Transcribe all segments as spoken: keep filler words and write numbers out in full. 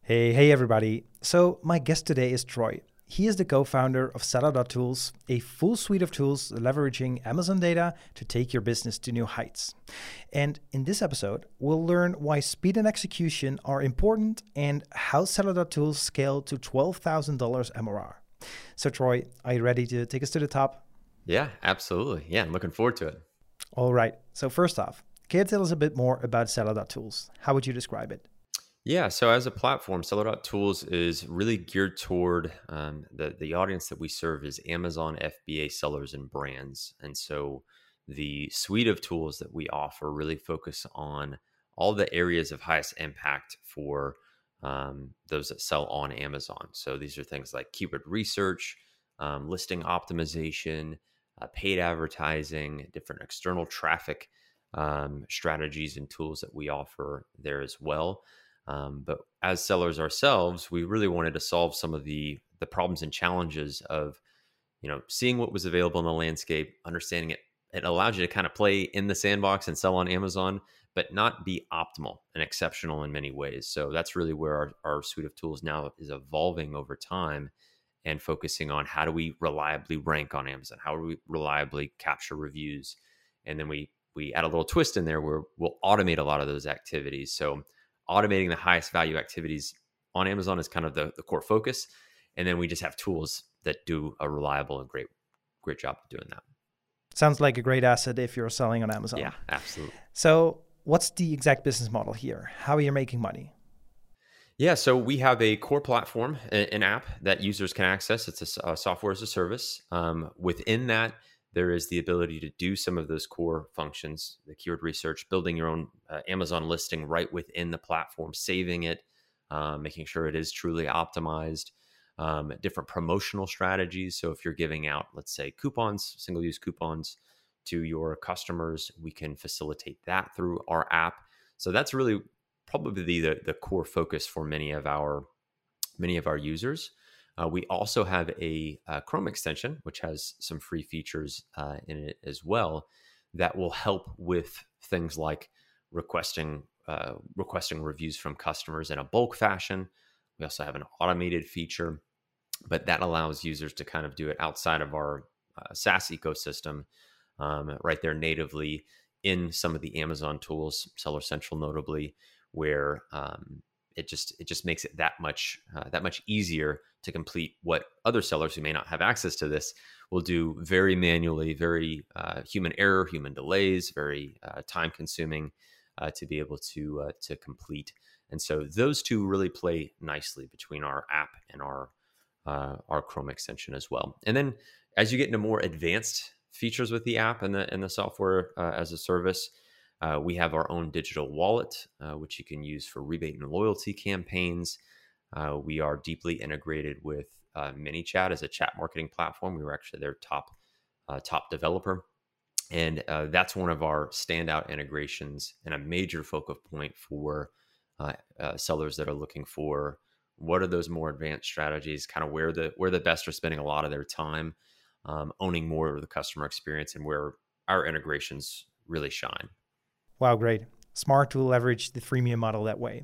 Hey, hey, everybody. So, my guest today is Troy. He is the co founder of Seller dot Tools, a full suite of tools leveraging Amazon data to take your business to new heights. And in this episode, we'll learn why speed and execution are important and how Seller dot Tools scale to twelve thousand dollars M R R. So, Troy, are you ready to take us to the top? Yeah, absolutely. Yeah, I'm looking forward to it. All right. So, first off, can you tell us a bit more about Seller dot Tools? How would you describe it? Yeah, so as a platform, Seller dot Tools is really geared toward um, the the audience that we serve is Amazon F B A sellers and brands, and so the suite of tools that we offer really focus on all the areas of highest impact for um, those that sell on Amazon. So these are things like keyword research, um, listing optimization, uh, paid advertising, different external traffic um, strategies and tools that we offer there as well. Um, but as sellers ourselves, we really wanted to solve some of the the problems and challenges of, you know, seeing what was available in the landscape, understanding it. It allowed you to kind of play in the sandbox and sell on Amazon, but not be optimal and exceptional in many ways. So that's really where our, our suite of tools now is evolving over time and focusing on how do we reliably rank on Amazon? How do we reliably capture reviews? And then we we add a little twist in there where we'll automate a lot of those activities. So automating the highest value activities on Amazon is kind of the, the core focus. And then we just have tools that do a reliable and great, great job of doing that. Sounds like a great asset if you're selling on Amazon. Yeah, absolutely. So, what's the exact business model here? How are you making money? Yeah, so we have a core platform, an app that users can access. It's a, a software as a service. Um, within that, there is the ability to do some of those core functions, the keyword research, building your own uh, Amazon listing right within the platform, saving it, uh, making sure it is truly optimized, um, different promotional strategies. So if you're giving out, let's say, coupons, single-use coupons to your customers, we can facilitate that through our app. So that's really probably the, the core focus for many of our many of our users. Uh, we also have a, a Chrome extension, which has some free features uh, in it as well that will help with things like requesting uh, requesting reviews from customers in a bulk fashion. We also have an automated feature, but that allows users to kind of do it outside of our uh, SaaS ecosystem, um, right there natively in some of the Amazon tools, Seller Central notably, where um, it just it just makes it that much uh, that much easier to complete what other sellers who may not have access to this will do very manually, very uh, human error, human delays, very uh, time consuming uh, to be able to uh, to complete. And so those two really play nicely between our app and our uh, our Chrome extension as well. And then as you get into more advanced features with the app and the and the software uh, as a service, Uh, we have our own digital wallet, uh, which you can use for rebate and loyalty campaigns. Uh, we are deeply integrated with uh, ManyChat as a chat marketing platform. We were actually their top uh, top developer, and uh, that's one of our standout integrations and a major focal point for uh, uh, sellers that are looking for what are those more advanced strategies, kind of where the where the best are spending a lot of their time, um, owning more of the customer experience, and where our integrations really shine. Wow, great. Smart to leverage the freemium model that way.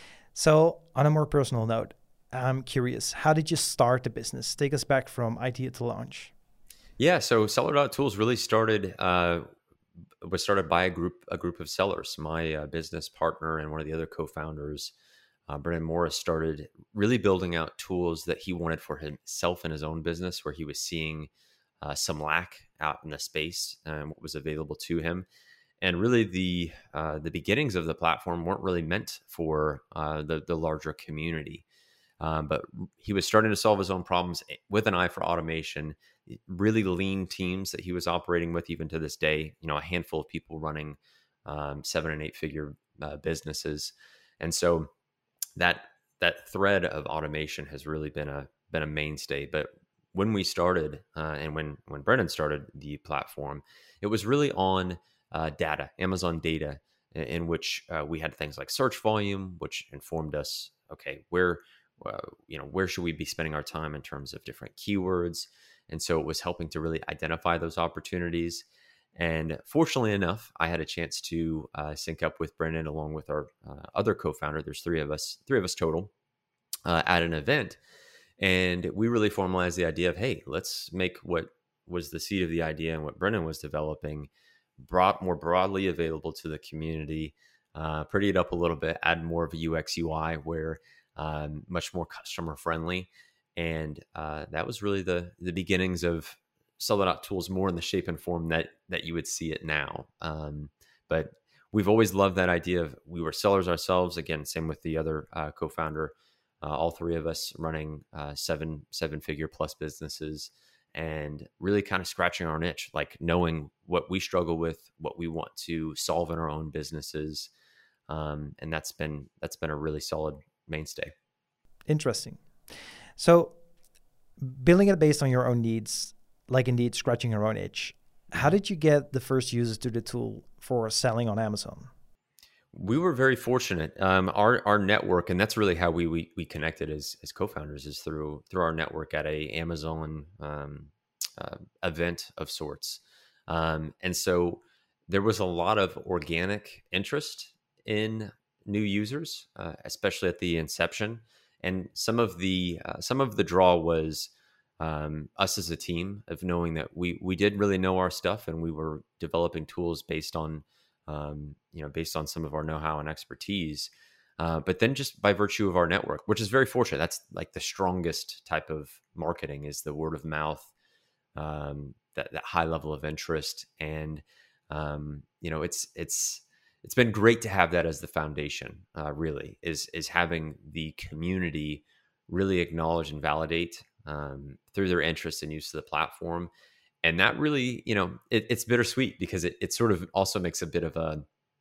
So, on a more personal note, I'm curious, how did you start the business? Take us back from idea to launch. Yeah, so Seller dot Tools really started uh, was started by a group a group of sellers. My uh, business partner and one of the other co-founders, uh, Brendan Morris, started really building out tools that he wanted for himself in his own business, where he was seeing uh, some lack out in the space and what was available to him. And really, the uh, the beginnings of the platform weren't really meant for uh, the the larger community, um, but he was starting to solve his own problems with an eye for automation. Really lean teams that he was operating with, even to this day. You know, a handful of people running um, seven and eight figure uh, businesses, and so that that thread of automation has really been a been a mainstay. But when we started, uh, and when when Brendan started the platform, it was really on Uh, data, Amazon data, in, in which uh, we had things like search volume, which informed us, okay, where, uh, you know, where should we be spending our time in terms of different keywords? And so it was helping to really identify those opportunities. And fortunately enough, I had a chance to uh, sync up with Brendan along with our uh, other co-founder. There's three of us, three of us total. uh, at an event. And we really formalized the idea of, hey, let's make what was the seed of the idea and what Brennan was developing brought more broadly available to the community, uh, pretty it up a little bit, add more of a U X U I where um, much more customer friendly. And uh, that was really the the beginnings of Seller dot Tools more in the shape and form that that you would see it now. Um, but we've always loved that idea of, we were sellers ourselves. Again, same with the other uh, co-founder, uh, all three of us running uh, seven seven figure plus businesses, and really kind of scratching our niche, like knowing what we struggle with, what we want to solve in our own businesses. Um, and that's been that's been a really solid mainstay. Interesting. So building it based on your own needs, like indeed scratching your own itch, how did you get the first users to the tool for selling on Amazon? We were very fortunate. Um, our our network, and that's really how we we, we connected as as co-founders, is through through our network at a Amazon um, uh, event of sorts. Um, and so there was a lot of organic interest in new users, uh, especially at the inception. And some of the uh, some of the draw was um, us as a team, of knowing that we we did really know our stuff, and we were developing tools based on um, you know based on some of our know-how and expertise. Uh, but then just by virtue of our network, which is very fortunate, that's like the strongest type of marketing, is the word of mouth, um, that that high level of interest, and um, you know it's it's. It's been great to have that as the foundation, uh, really, is is having the community really acknowledge and validate um, through their interest and use of the platform. And that really, you know, it, it's bittersweet, because it, it sort of also makes a bit of a,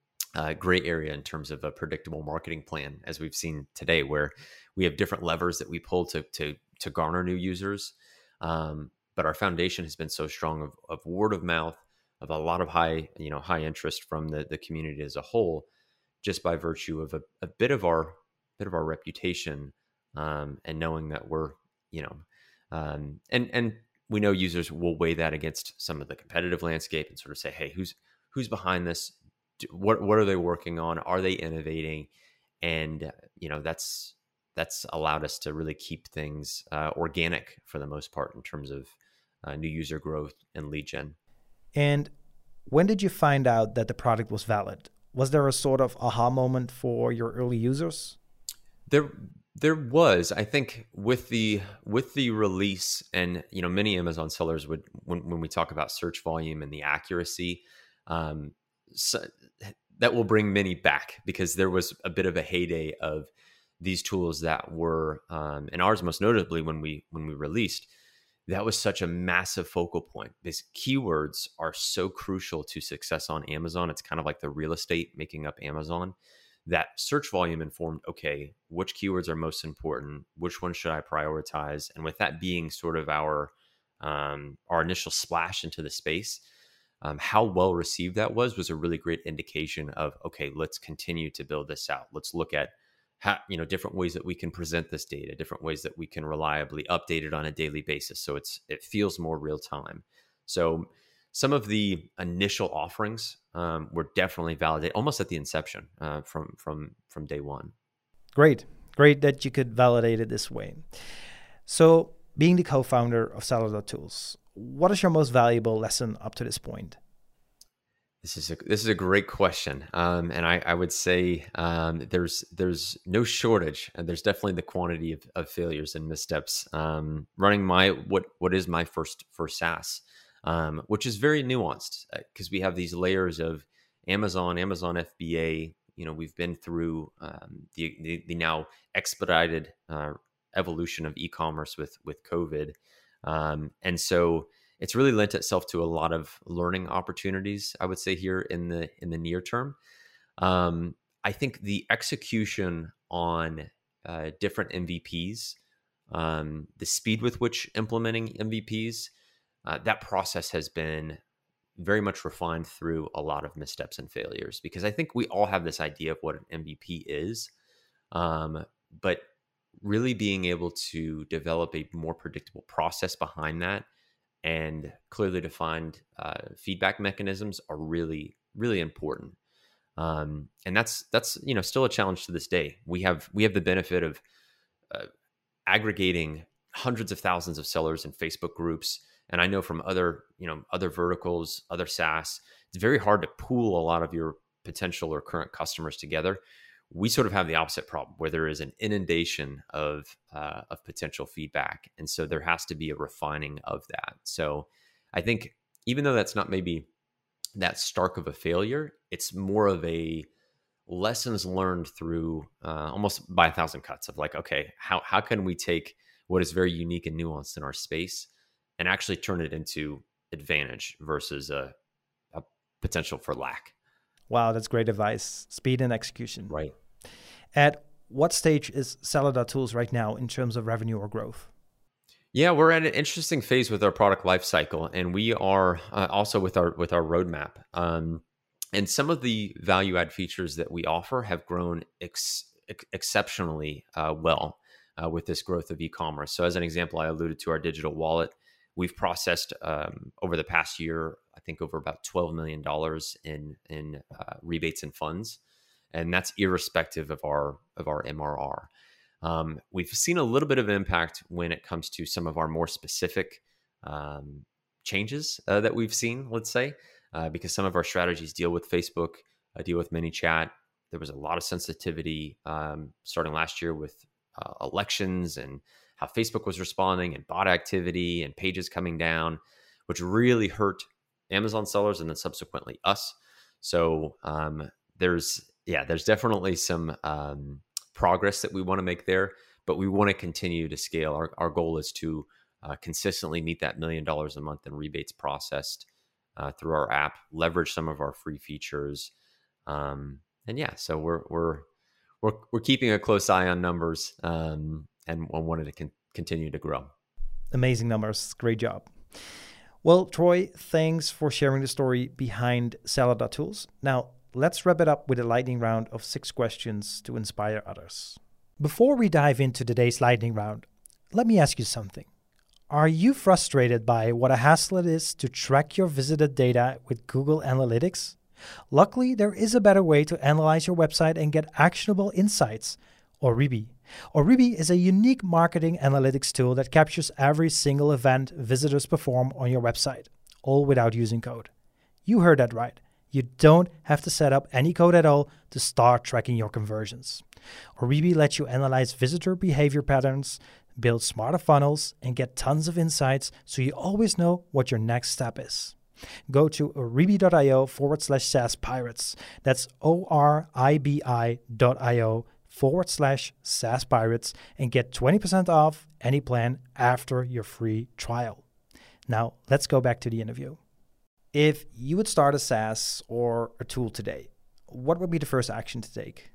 a gray area in terms of a predictable marketing plan, as we've seen today, where we have different levers that we pull to to, to garner new users. Um, but our foundation has been so strong of, of word of mouth, of a lot of high, you know, high interest from the, the community as a whole, just by virtue of a, a bit of our bit of our reputation, um, and knowing that we're, you know, um, and and we know users will weigh that against some of the competitive landscape and sort of say, hey, who's who's behind this? What what are they working on? Are they innovating? And you know, that's that's allowed us to really keep things uh, organic for the most part in terms of uh, new user growth and lead gen. And when did you find out that the product was valid? Was there a sort of aha moment for your early users? There, there was. I think with the with the release, and you know, many Amazon sellers would, when when we talk about search volume and the accuracy, um, so that will bring many back, because there was a bit of a heyday of these tools that were, um, and ours most notably when we when we released. That was such a massive focal point, because keywords are so crucial to success on Amazon. It's kind of like the real estate making up Amazon. That search volume informed, okay, which keywords are most important? Which ones should I prioritize? And with that being sort of our um, our initial splash into the space, um, how well received that was was a really great indication of, okay, let's continue to build this out. Let's look at how, you know, different ways that we can present this data, different ways that we can reliably update it on a daily basis, so it's it feels more real time. So some of the initial offerings um, were definitely validated almost at the inception, uh, from from from day one. Great, great that you could validate it this way. So, being the co-founder of Seller dot Tools, what is your most valuable lesson up to this point? This is a this is a great question, um, and I, I would say um, there's there's no shortage, and there's definitely the quantity of, of failures and missteps. Um, running my what what is my first first SaaS, um, which is very nuanced, because uh, we have these layers of Amazon, Amazon F B A. You know, we've been through um, the, the the now expedited uh, evolution of e-commerce with with COVID, um, and so it's really lent itself to a lot of learning opportunities, I would say, here in the in the near term. Um, I think the execution on uh, different M V Ps, um, the speed with which implementing M V Ps, uh, that process has been very much refined through a lot of missteps and failures, because I think we all have this idea of what an M V P is, um, but really being able to develop a more predictable process behind that and clearly defined uh, feedback mechanisms are really, really important. Um, and that's that's you know still a challenge to this day. We have we have the benefit of uh, aggregating hundreds of thousands of sellers in Facebook groups. And I know from other, you know, other verticals, other SaaS, it's very hard to pool a lot of your potential or current customers together. We sort of have the opposite problem where there is an inundation of uh, of potential feedback, and so there has to be a refining of that. So I think even though that's not maybe that stark of a failure, it's more of a lessons learned through uh, almost by a thousand cuts of like, okay, how how can we take what is very unique and nuanced in our space and actually turn it into advantage versus a, a potential for lack. Wow, that's great advice. Speed and execution. Right. At what stage is Seller Tools right now in terms of revenue or growth? Yeah, we're at an interesting phase with our product lifecycle, and we are uh, also with our with our roadmap. Um, and some of the value add features that we offer have grown ex- ex- exceptionally uh, well uh, with this growth of e-commerce. So, as an example, I alluded to our digital wallet. We've processed um, over the past year, I think, over about twelve million dollars in in uh, rebates and funds, and that's irrespective of our of our M R R. Um, we've seen a little bit of impact when it comes to some of our more specific um, changes uh, that we've seen, let's say, uh, because some of our strategies deal with Facebook, uh, deal with ManyChat. There was a lot of sensitivity um, starting last year with uh, elections and how Facebook was responding and bot activity and pages coming down, which really hurt Amazon sellers and then subsequently us. So um, there's, yeah, there's definitely some um, progress that we want to make there, but we want to continue to scale. Our, our goal is to uh, consistently meet that million dollars a month in rebates processed uh, through our app, leverage some of our free features. Um, and yeah, so we're, we're, we're, we're keeping a close eye on numbers um, and wanted to con- continue to grow. Amazing numbers. Great job. Well, Troy, thanks for sharing the story behind Seller Tools. Now, let's wrap it up with a lightning round of six questions to inspire others. Before we dive into today's lightning round, let me ask you something. Are you frustrated by what a hassle it is to track your visited data with Google Analytics? Luckily, there is a better way to analyze your website and get actionable insights. Oribi. Oribi is a unique marketing analytics tool that captures every single event visitors perform on your website, all without using code. You heard that right. You don't have to set up any code at all to start tracking your conversions. Oribi lets you analyze visitor behavior patterns, build smarter funnels, and get tons of insights so you always know what your next step is. Go to oribi.io forward slash SaaS Pirates. That's O-R-I-B-I dot I-O forward slash SaaS Pirates and get twenty percent off any plan after your free trial. Now, let's go back to the interview. If you would start a SaaS or a tool today, what would be the first action to take?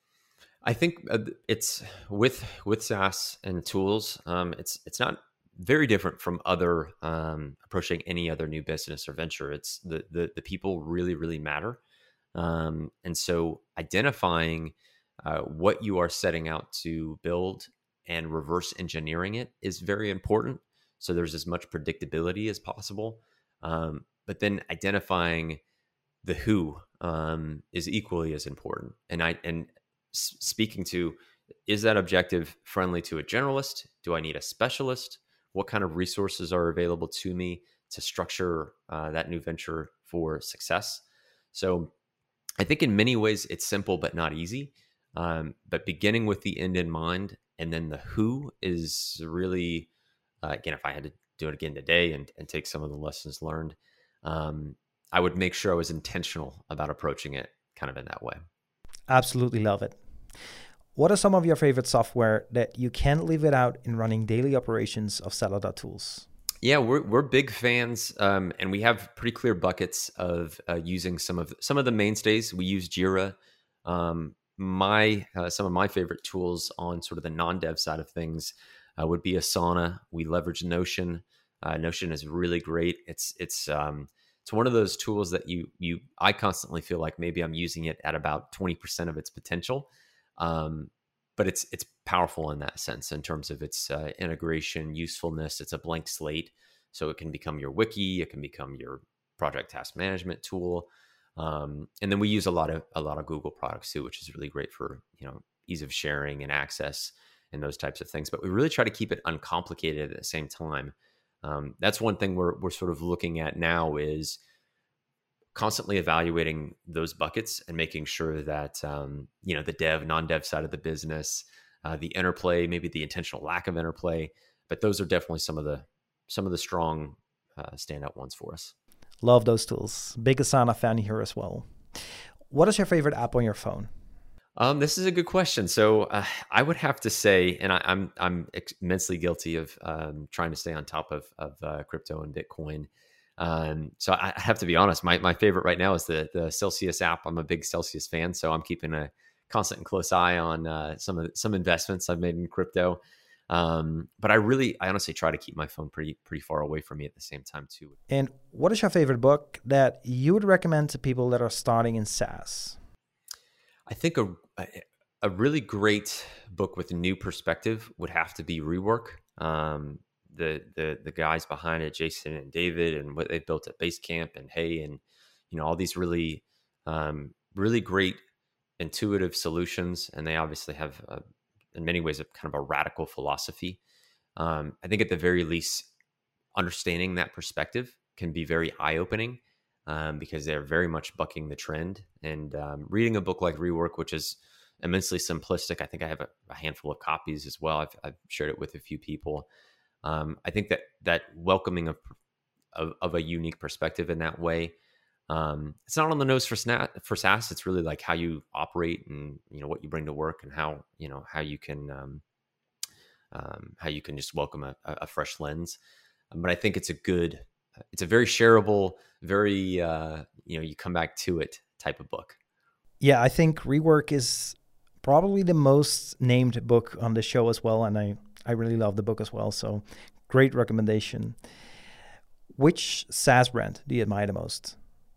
I think it's with with SaaS and tools. Um, it's it's not very different from other um, approaching any other new business or venture. It's the the, the people really really matter, um, and so identifying uh, what you are setting out to build and reverse engineering it is very important. So there's as much predictability as possible, um, but then identifying the who um, is equally as important. And I and s- speaking to, is that objective friendly to a generalist? Do I need a specialist? What kind of resources are available to me to structure uh, that new venture for success? So I think in many ways it's simple but not easy. Um, but beginning with the end in mind, and then the who is really, uh, again, if I had to do it again today and, and take some of the lessons learned, um, I would make sure I was intentional about approaching it kind of in that way. Absolutely love it. What are some of your favorite software that you can't leave it out in running daily operations of Seller Tools? Yeah, we're we're big fans, um, and we have pretty clear buckets of uh, using some of some of the mainstays. We use Jira. Um, my uh, some of my favorite tools on sort of the non-dev side of things uh, would be Asana. We leverage Notion. Uh, Notion is really great. It's it's um, it's one of those tools that you you I constantly feel like maybe I'm using it at about twenty percent of its potential. Um, but it's it's powerful in that sense in terms of its uh, integration, usefulness. It's a blank slate, so it can become your wiki, it can become your project task management tool, um, and then we use a lot of a lot of Google products too, which is really great for you know ease of sharing and access. and those types of things. But we really try to keep it uncomplicated at the same time. Um, that's one thing we're we're sort of looking at now, is constantly evaluating those buckets and making sure that um, you know the dev, non-dev side of the business, uh, the interplay, maybe the intentional lack of interplay, but those are definitely some of the some of the strong uh, standout ones for us. Love those tools. Big Asana fan here as well. What is your favorite app on your phone? Um, this is a good question. So uh, I would have to say, and I, I'm I'm immensely guilty of um, trying to stay on top of of uh, crypto and Bitcoin. Um, so I have to be honest. My my favorite right now is the the Celsius app. I'm a big Celsius fan, so I'm keeping a constant and close eye on uh, some of the, some investments I've made in crypto. Um, but I really, I honestly try to keep my phone pretty pretty far away from me at the same time too. And what is your favorite book that you would recommend to people that are starting in SaaS? I think a a really great book with a new perspective would have to be Rework. Um, the the the guys behind it, Jason and David, and what they built at Basecamp and Hey, and you know all these really um, really great intuitive solutions, and they obviously have a, in many ways a kind of a radical philosophy. Um, I think at the very least, understanding that perspective can be very eye opening. Um, because they're very much bucking the trend. And um, reading a book like Rework, which is immensely simplistic, I think I have a, a handful of copies as well. I've, I've shared it with a few people. Um, I think that that welcoming of, of of a unique perspective in that way, um, it's not on the nose for sna- for SaaS. It's really like how you operate and you know what you bring to work and how you know how you can um, um, how you can just welcome a, a fresh lens. Um, but I think it's a good. It's a very shareable, very, uh, you know, you come back to it type of book. Yeah, I think Rework is probably the most named book on the show as well. And I, I really love the book as well. So great recommendation. Which SaaS brand do you admire the most?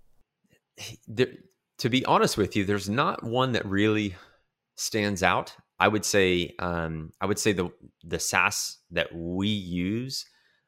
There, to be honest with you, there's not one that really stands out. I would say, um, I would say the the SaaS that we use,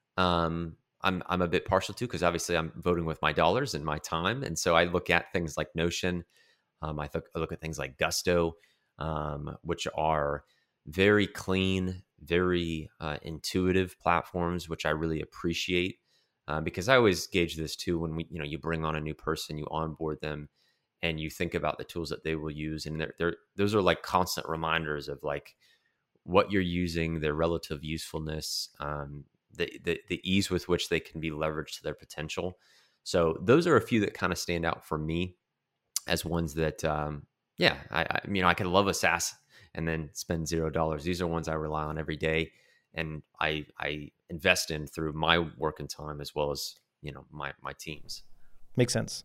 um, I'm I'm a bit partial to, because obviously I'm voting with my dollars and my time, and so I look at things like Notion. Um, I, th- I look at things like Gusto, um, which are very clean, very uh, intuitive platforms, which I really appreciate. Uh, because I always gauge this too when we, you know, you bring on a new person, you onboard them, and you think about the tools that they will use, and they're, they're those are like constant reminders of like what you're using, their relative usefulness. Um, The, the the ease with which they can be leveraged to their potential. So those are a few that kind of stand out for me as ones that, um, yeah, I, I you know, I could love a SaaS and then spend zero dollars. These are ones I rely on every day, and I I invest in through my work and time as well as you know my my teams. Makes sense.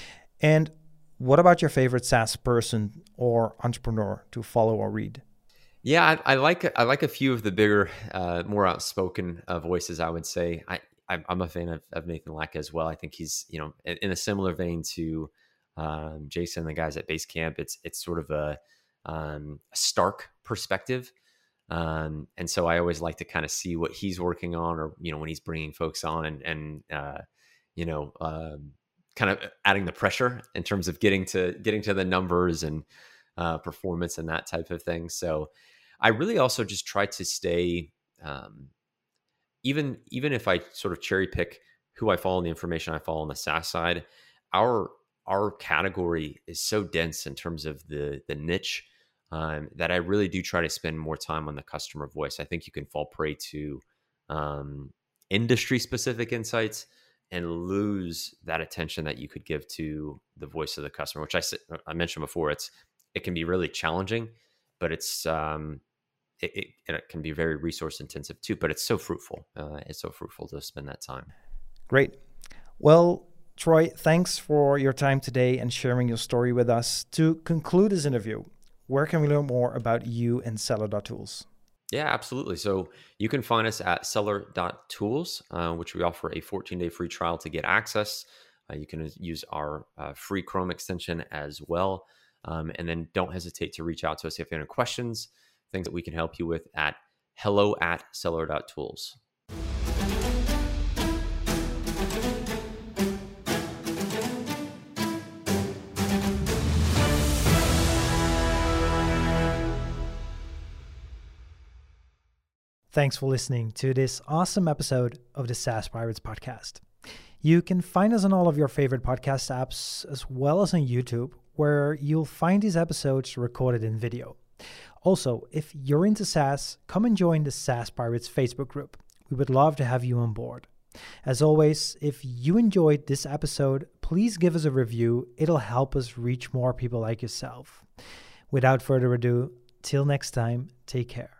And what about your favorite SaaS person or entrepreneur to follow or read? Yeah, I, I like I like a few of the bigger, uh, more outspoken uh, voices. I would say I I'm a fan of, of Nathan Lack as well. I think he's you know in, in a similar vein to um, Jason and the guys at Basecamp. It's it's sort of a, um, a stark perspective, um, and so I always like to kind of see what he's working on, or you know when he's bringing folks on, and and uh, you know um, kind of adding the pressure in terms of getting to getting to the numbers and uh, performance and that type of thing. So I really also just try to stay, um, even even if I sort of cherry pick who I follow and the information I follow on the SaaS side, our our category is so dense in terms of the the niche um, that I really do try to spend more time on the customer voice. I think you can fall prey to um, industry specific insights and lose that attention that you could give to the voice of the customer, which I I mentioned before. It's it can be really challenging, but it's um, It, it, it can be very resource intensive too, but it's so fruitful. Uh, it's so fruitful to spend that time. Great. Well, Troy, thanks for your time today and sharing your story with us. To conclude this interview, where can we learn more about you and Seller dot tools? Yeah, absolutely. So you can find us at Seller dot tools, uh, which we offer a fourteen day free trial to get access. Uh, you can use our uh, free Chrome extension as well. Um, and then don't hesitate to reach out to us if you have any questions, things that we can help you with at hello at Seller dot tools. Thanks for listening to this awesome episode of the SaaS Pirates podcast. You can find us on all of your favorite podcast apps, as well as on YouTube, where you'll find these episodes recorded in video. Also, if you're into SaaS, come and join the SaaS Pirates Facebook group. We would love to have you on board. As always, if you enjoyed this episode, please give us a review. It'll help us reach more people like yourself. Without further ado, till next time, take care.